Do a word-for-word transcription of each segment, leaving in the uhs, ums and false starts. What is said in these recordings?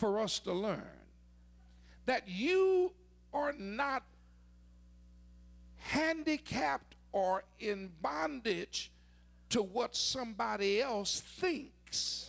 for us to learn that you are not handicapped or in bondage to what somebody else thinks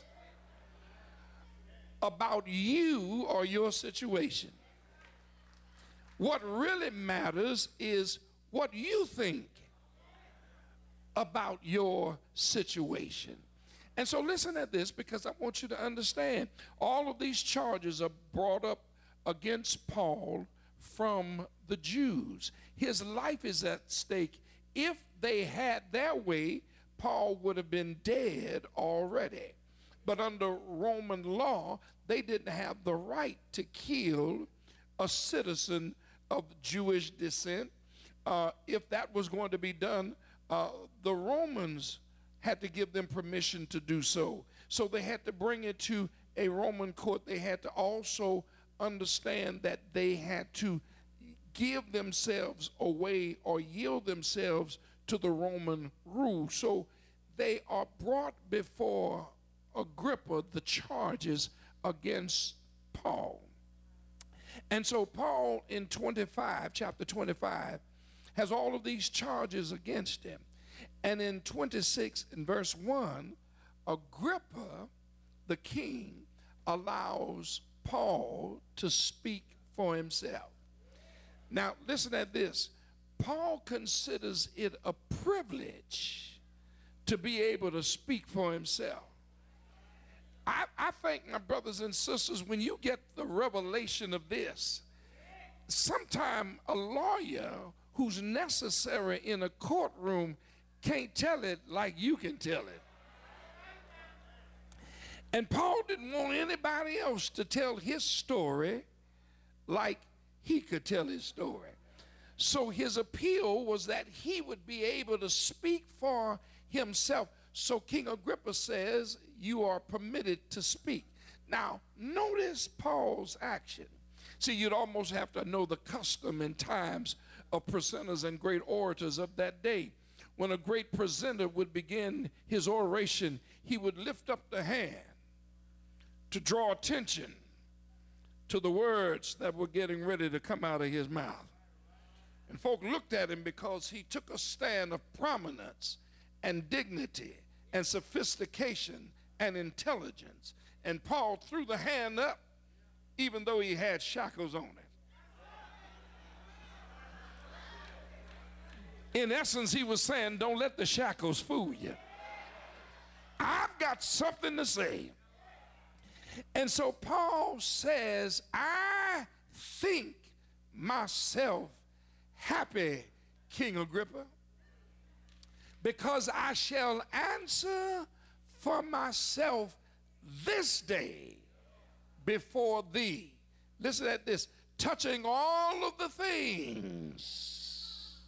about you or your situation. What really matters is what you think about your situation. And so listen at this, because I want you to understand all of these charges are brought up against Paul from the Jews. His life is at stake. If they had their way, Paul would have been dead already. But under Roman law, they didn't have the right to kill a citizen of Jewish descent. Uh, if that was going to be done, uh, the Romans had to give them permission to do so. So they had to bring it to a Roman court. They had to also understand that they had to give themselves away or yield themselves to the Roman rule. So they are brought before Agrippa, the charges against Paul. And so Paul in twenty-five, chapter twenty-five, has all of these charges against him. And in twenty-six, in verse one, Agrippa, the king, allows Paul to speak for himself. Now, listen at this. Paul considers it a privilege to be able to speak for himself. I, I think, my brothers and sisters, when you get the revelation of this, sometime a lawyer who's necessary in a courtroom can't tell it like you can tell it. And Paul didn't want anybody else to tell his story like he could tell his story. So his appeal was that he would be able to speak for himself. So King Agrippa says, you are permitted to speak. Now, notice Paul's action. See, you'd almost have to know the custom and times of presenters and great orators of that day. When a great presenter would begin his oration, he would lift up the hand to draw attention to the words that were getting ready to come out of his mouth. And folk looked at him because he took a stand of prominence and dignity and sophistication and intelligence. And Paul threw the hand up even though he had shackles on it. In essence, he was saying, don't let the shackles fool you. I've got something to say. And so Paul says, I think myself happy, King Agrippa, because I shall answer for myself this day before thee. Listen at this. Touching all of the things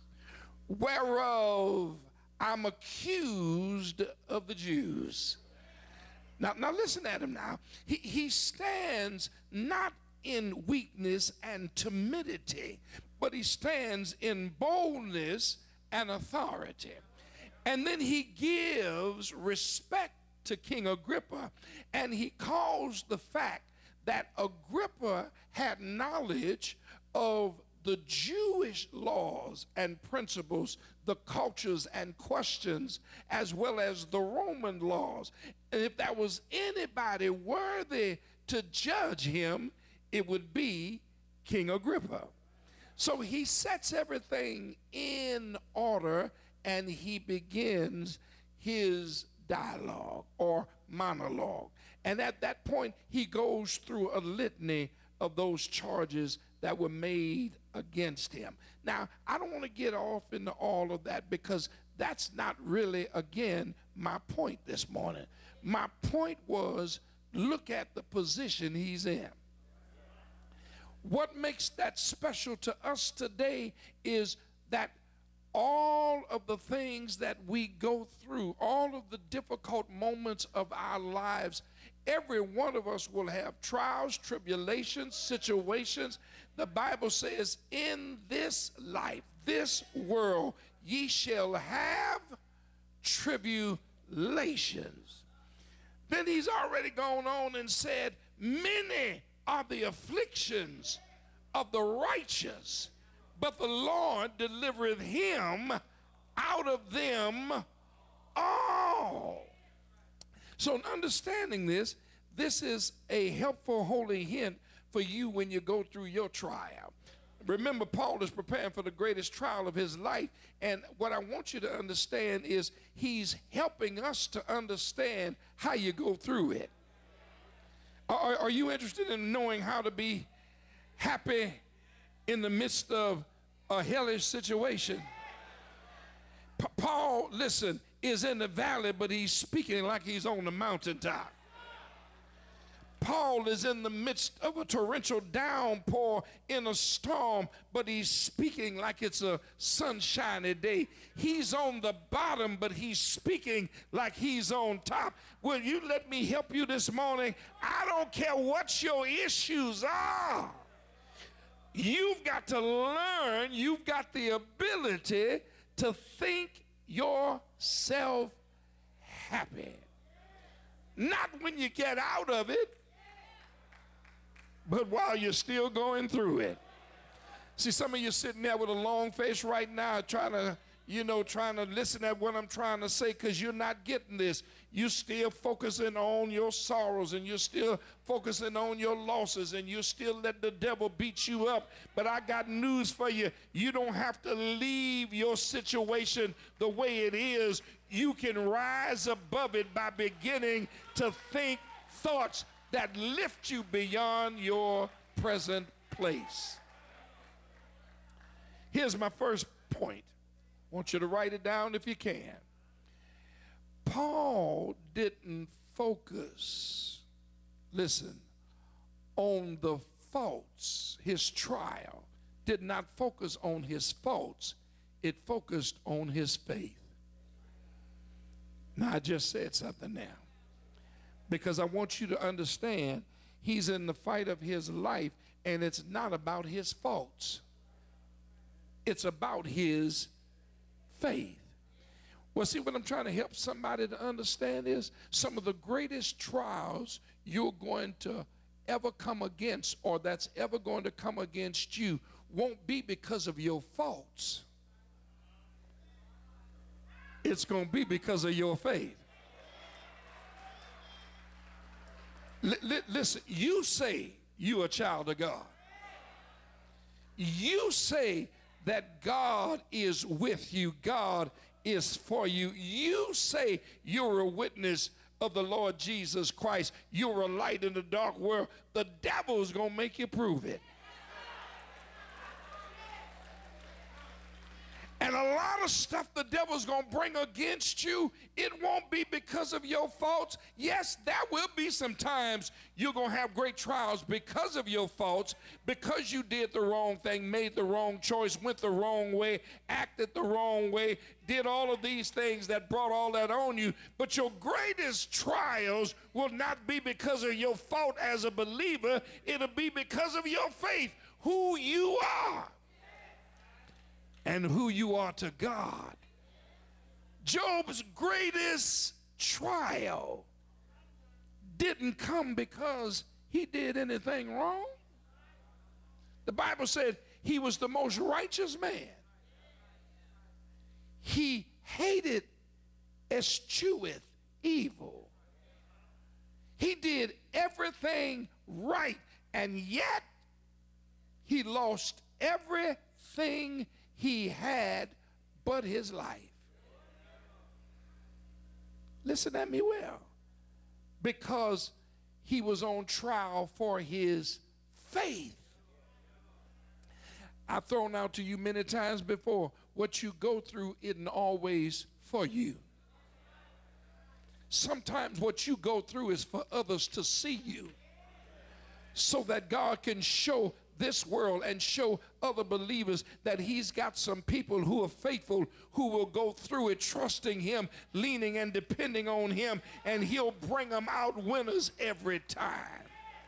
whereof I'm accused of the Jews. Now, now listen at him now. He, he stands not in weakness and timidity, but he stands in boldness and authority. And then he gives respect to King Agrippa, and he calls the fact that Agrippa had knowledge of the Jewish laws and principles, the cultures and questions, as well as the Roman laws. And if there was anybody worthy to judge him, it would be King Agrippa. So he sets everything in order and he begins his dialogue or monologue. And at that point, he goes through a litany of those charges that were made against him. Now, I don't want to get off into all of that because that's not really, again, my point this morning. My point was, look at the position he's in. What makes that special to us today is that all of the things that we go through, all of the difficult moments of our lives, every one of us will have trials, tribulations, situations. The Bible says, in this life, this world, ye shall have tribulations. Then he's already gone on and said, many the afflictions of the righteous, but the Lord delivereth him out of them all. So in understanding this, this is a helpful holy hint for you when you go through your trial. Remember, Paul is preparing for the greatest trial of his life, and what I want you to understand is he's helping us to understand how you go through it. Are, are you interested in knowing how to be happy in the midst of a hellish situation? Pa- Paul, listen, is in the valley, but he's speaking like he's on the mountaintop. Paul is in the midst of a torrential downpour in a storm, but he's speaking like it's a sunshiny day. He's on the bottom, but he's speaking like he's on top. Will you let me help you this morning? I don't care what your issues are. You've got to learn, you've got the ability to think yourself happy. Not when you get out of it, but while you're still going through it. See, some of you sitting there with a long face right now trying to, you know, trying to listen at what I'm trying to say because you're not getting this. You're still focusing on your sorrows, and you're still focusing on your losses, and you're still letting the devil beat you up. But I got news for you. You don't have to leave your situation the way it is. You can rise above it by beginning to think thoughts that lift you beyond your present place. Here's my first point. I want you to write it down if you can. Paul didn't focus, listen, on the faults. His trial did not focus on his faults. It focused on his faith. Now, I just said something now, because I want you to understand he's in the fight of his life, and it's not about his faults. It's about his faith. Well, see, what I'm trying to help somebody to understand is some of the greatest trials you're going to ever come against, or that's ever going to come against you, won't be because of your faults. It's going to be because of your faith. L- li- listen, you say you're a child of God. You say that God is with you. God is for you. You say you're a witness of the Lord Jesus Christ. You're a light in the dark world. The devil's going to make you prove it. And a lot of stuff the devil's going to bring against you, it won't be because of your faults. Yes, there will be some times you're going to have great trials because of your faults, because you did the wrong thing, made the wrong choice, went the wrong way, acted the wrong way, did all of these things that brought all that on you. But your greatest trials will not be because of your fault as a believer. It'll be because of your faith, who you are and who you are to God. Job's greatest trial didn't come because he did anything wrong. The Bible said he was the most righteous man. He hated, escheweth evil. He did everything right, and yet he lost everything he had but his life. Listen at me well. Because he was on trial for his faith. I've thrown out to you many times before, what you go through isn't always for you. Sometimes what you go through is for others to see you, so that God can show this world and show other believers that he's got some people who are faithful, who will go through it trusting him, leaning and depending on him, and he'll bring them out winners every time.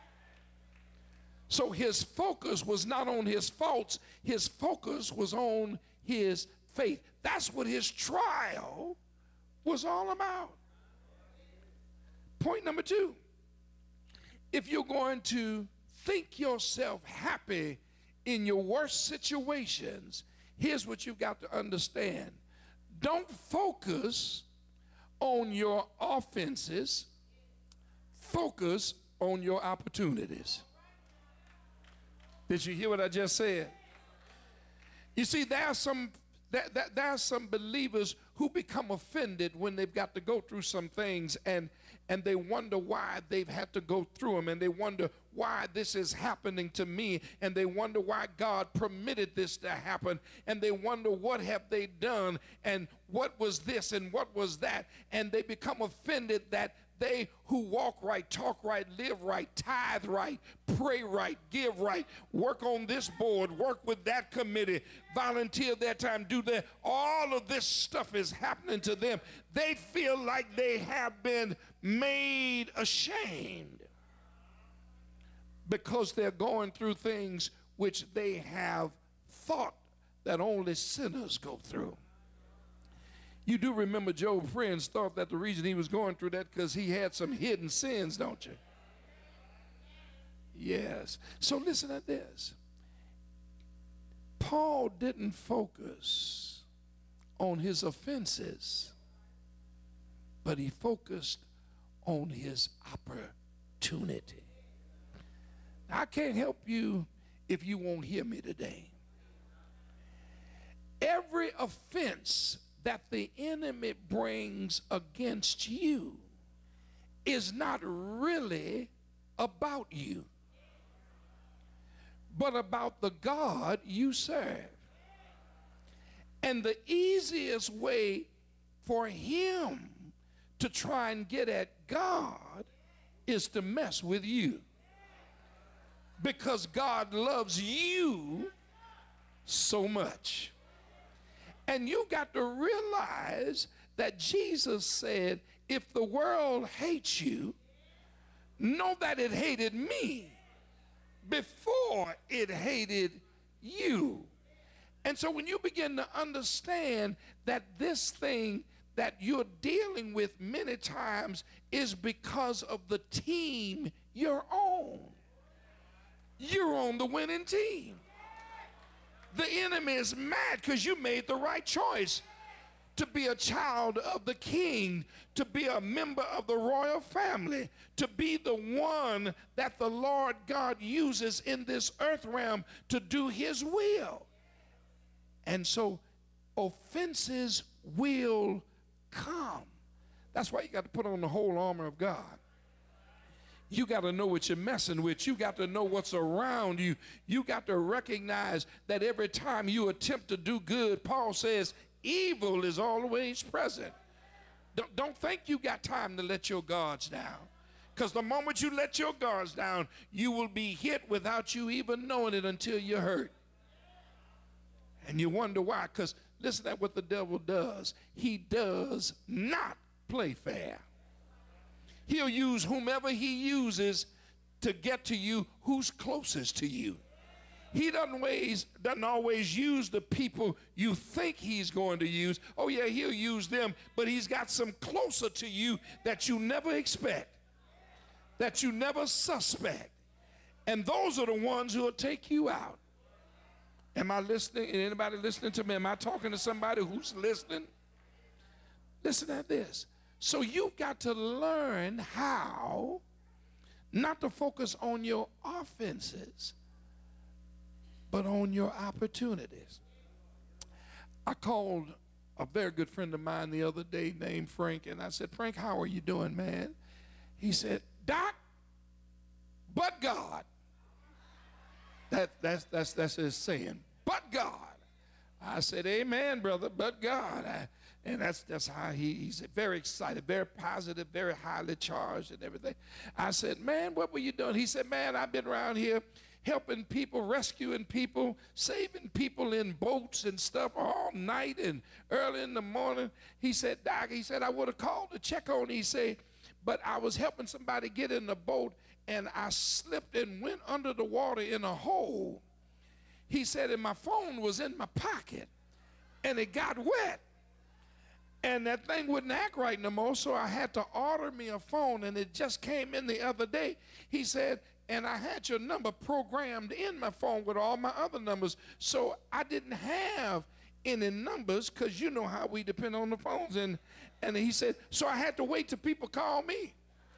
So his focus was not on his faults. His focus was on his faith. That's what his trial was all about. Point number two, if you're going to think yourself happy in your worst situations, here's what you've got to understand. Don't focus on your offenses, focus on your opportunities. Did you hear what I just said? You see, there are some there, there, there are some believers who become offended when they've got to go through some things, and and they wonder why they've had to go through them, and they wonder why this is happening to me, and they wonder why God permitted this to happen, and they wonder what have they done, and what was this, and what was that, and they become offended that they who walk right, talk right, live right, tithe right, pray right, give right, work on this board, work with that committee, volunteer their time, do that. All of this stuff is happening to them. They feel like they have been made ashamed because they're going through things which they have thought that only sinners go through. You do remember Job's friends thought that the reason he was going through that because he had some hidden sins, don't you? Yes. So listen to this. Paul didn't focus on his offenses, but he focused on his opportunity. Now, I can't help you if you won't hear me today. Every offense that the enemy brings against you is not really about you, but about the God you serve. And the easiest way for him to try and get at God is to mess with you, because God loves you so much. And you got to realize that Jesus said, if the world hates you, know that it hated me before it hated you. And so when you begin to understand that this thing that you're dealing with many times is because of the team you're on, you're on the winning team. The enemy is mad because you made the right choice to be a child of the king, to be a member of the royal family, to be the one that the Lord God uses in this earth realm to do his will. And so offenses will come. That's why you got to put on the whole armor of God. You got to know what you're messing with. You got to know what's around you. You got to recognize that every time you attempt to do good, Paul says, evil is always present. Don't, don't think you got time to let your guards down, because the moment you let your guards down, you will be hit without you even knowing it until you're hurt. And you wonder why, because listen to what the devil does. He does not play fair. He'll use whomever he uses to get to you who's closest to you. He doesn't always, doesn't always use the people you think he's going to use. Oh, yeah, he'll use them, but he's got some closer to you that you never expect, that you never suspect. And those are the ones who will take you out. Am I listening? Anybody listening to me? Am I talking to somebody who's listening? Listen to this. So you've got to learn how not to focus on your offenses, but on your opportunities. I called a very good friend of mine the other day named Frank, and I said, Frank, how are you doing, man? He said, Doc, but God. That, that's, that's, that's his saying, but God. I said, amen, brother, but God. I, And that's that's how he, he's very excited, very positive, very highly charged and everything. I said, man, what were you doing? He said, man, I've been around here helping people, rescuing people, saving people in boats and stuff all night and early in the morning. He said, Doc, he said, I would have called to check on you. He said, but I was helping somebody get in the boat, and I slipped and went under the water in a hole. He said, and my phone was in my pocket, and it got wet. And that thing wouldn't act right no more, so I had to order me a phone, and it just came in the other day. He said, and I had your number programmed in my phone with all my other numbers. So I didn't have any numbers because you know how we depend on the phones. And, and he said, so I had to wait till people call me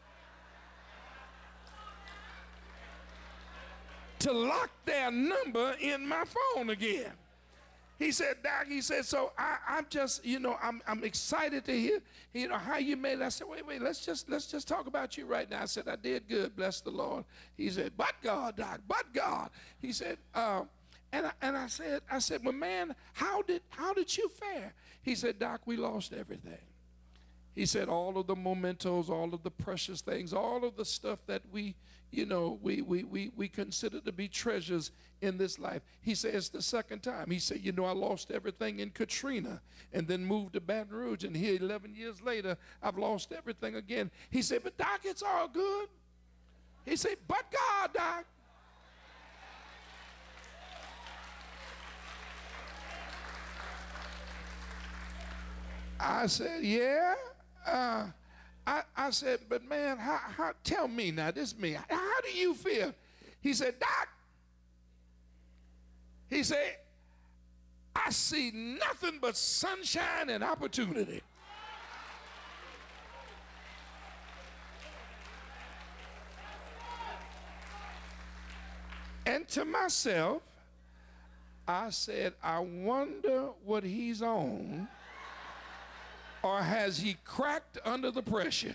to lock their number in my phone again. He said, Doc, he said, so I, I'm just, you know, I'm, I'm excited to hear, you know, how you made it. I said, wait, wait, let's just, let's just talk about you right now. I said, I did good, bless the Lord. He said, but God, Doc, but God. He said, uh, and, I, and I said, I said, well, man, how did, how did you fare? He said, Doc, we lost everything. He said, all of the mementos, all of the precious things, all of the stuff that we, you know, we, we, we, we consider to be treasures in this life. He said, it's the second time. He said, you know, I lost everything in Katrina and then moved to Baton Rouge. And here eleven years later, I've lost everything again. He said, but Doc, it's all good. He said, but God, Doc. I said, yeah. Uh, I, I said, but man, how, how, tell me now, this is me. How, how do you feel? He said, Doc, he said, I see nothing but sunshine and opportunity. And to myself, I said, I wonder what he's on. Or has he cracked under the pressure?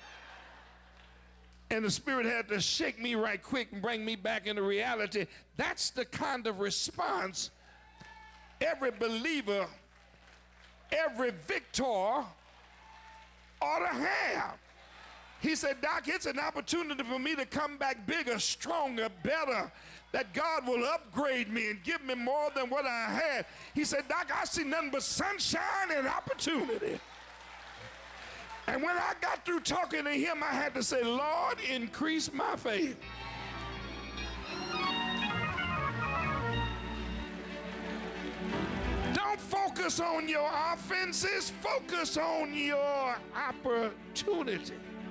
And the Spirit had to shake me right quick and bring me back into reality. That's the kind of response every believer, every victor ought to have. He said, Doc, it's an opportunity for me to come back bigger, stronger, better, that God will upgrade me and give me more than what I had. He said, Doc, I see nothing but sunshine and opportunity. And when I got through talking to him, I had to say, Lord, increase my faith. Don't focus on your offenses, focus on your opportunity.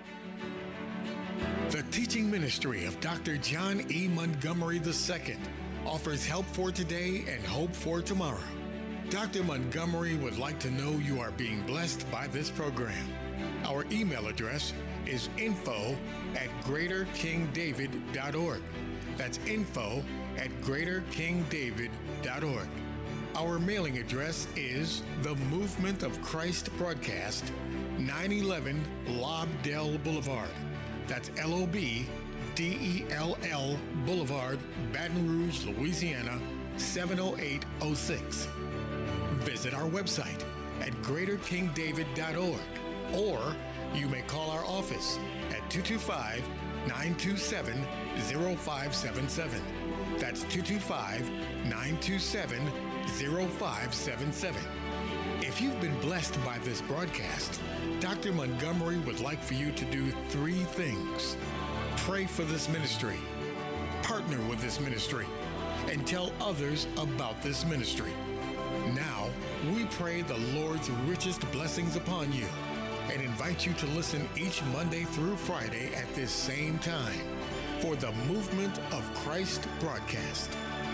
The teaching ministry of Doctor John E. Montgomery the Second offers help for today and hope for tomorrow. Doctor Montgomery would like to know you are being blessed by this program. Our email address is info at greater king david dot org. That's info at greater king david dot org. Our mailing address is The Movement of Christ Broadcast, nine eleven Lobdell Boulevard. That's L O B D E L L Boulevard, Baton Rouge, Louisiana, seven oh eight oh six. Visit our website at greater king david dot org. Or you may call our office at two two five, nine two seven, zero five seven seven. That's two two five, nine two seven, zero five seven seven. If you've been blessed by this broadcast, Doctor Montgomery would like for you to do three things. Pray for this ministry, partner with this ministry, and tell others about this ministry. Now, we pray the Lord's richest blessings upon you and invite you to listen each Monday through Friday at this same time for the Movement of Christ broadcast.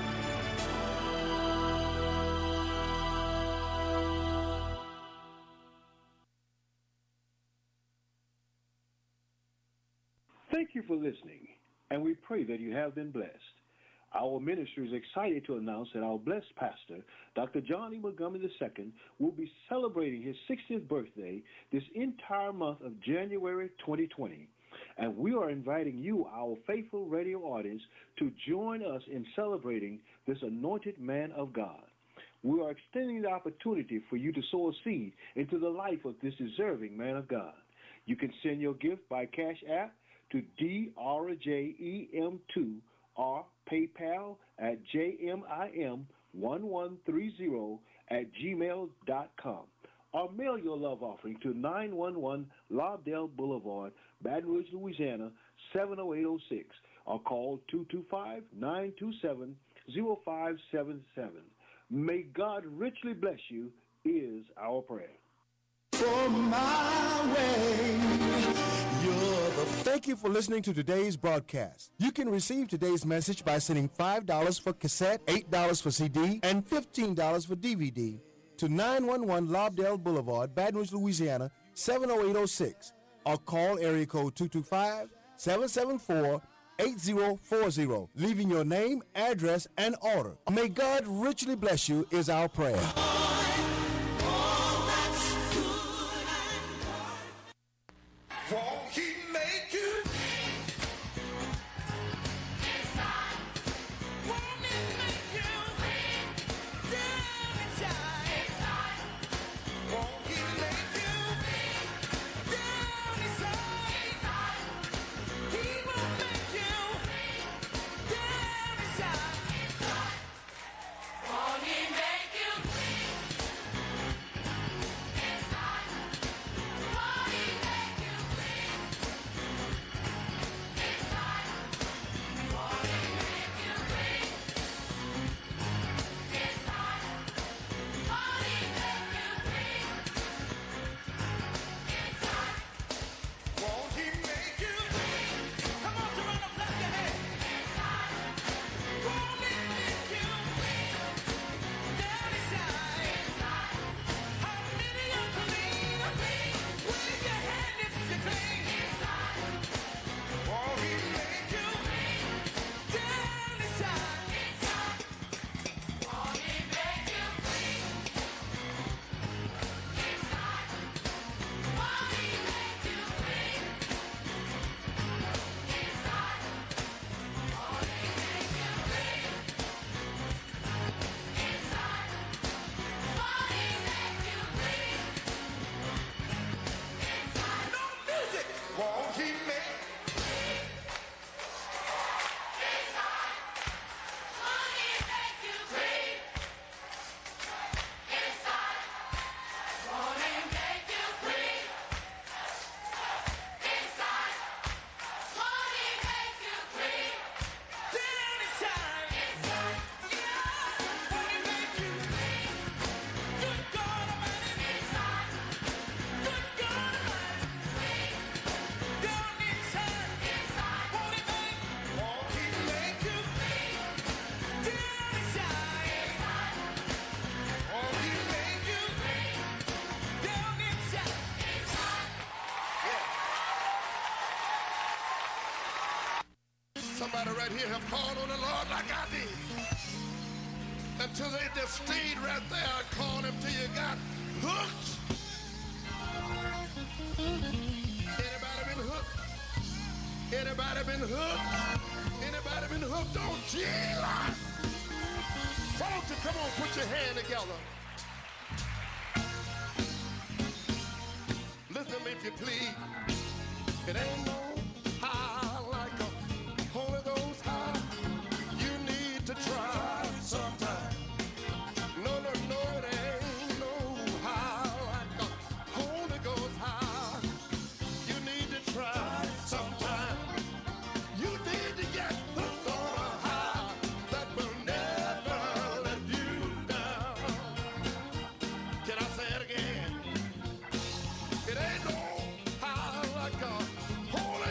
Thank you for listening, and we pray that you have been blessed. Our ministry is excited to announce that our blessed pastor, Doctor John E. Montgomery the Second, will be celebrating his sixtieth birthday this entire month of January twenty twenty. And we are inviting you, our faithful radio audience, to join us in celebrating this anointed man of God. We are extending the opportunity for you to sow a seed into the life of this deserving man of God. You can send your gift by Cash App to D R J E M two or PayPal at J M I M one one three zero at gmail dot com. Or mail your love offering to nine one one Lobdell Boulevard, Baton Rouge, Louisiana, seven oh eight oh six. Or call two two five, nine two seven, zero five seven seven. May God richly bless you is our prayer. For my way Thank you for listening to today's broadcast. You can receive today's message by sending five dollars for cassette, eight dollars for C D, and fifteen dollars for D V D to nine one one Lobdell Boulevard, Baton Rouge, Louisiana, seven oh eight oh six, or call area code two two five, seven seven four, eight zero four zero, leaving your name, address, and order. May God richly bless you is our prayer. Won't he make you? Won't he make you? Down inside. Won't he make you? Down inside. He will make you. Down inside. Won't he make you? Inside. Won't he make you? Won't he make you? Come on, Toronto, clap your hands. Won't he make you? Down inside. How many are clean? Wave your hand if you're clean. Won't he make you? Down inside. Won't he make you? Inside. Won't he make you? Won't he make? Somebody right here have called on the Lord like I did. Until they just stayed right there and called him till you got hooked. Anybody been hooked? Anybody been hooked? Anybody been hooked on Jesus? Folks, come on, put your hand together. Listen to me if you please. It ain't no high like a Holy Ghost high. You need to try sometime. No, no, no, it ain't no high like a Holy Ghost high. You need to try sometime. You need to get hooked on a high that will never let you down. Can I say it again? It ain't no high like a Holy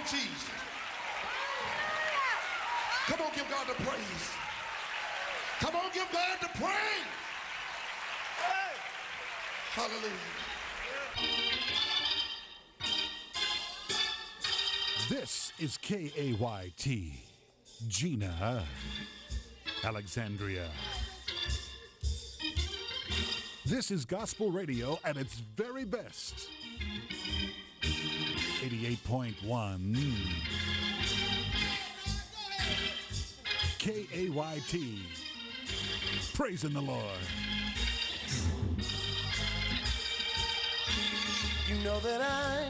Jesus. Come on, give God the praise. Come on, give God the praise. Hallelujah. This is K A Y T, Gina, Alexandria. This is gospel radio at its very best. eighty-eight point one K A Y T, praising the Lord. You know that I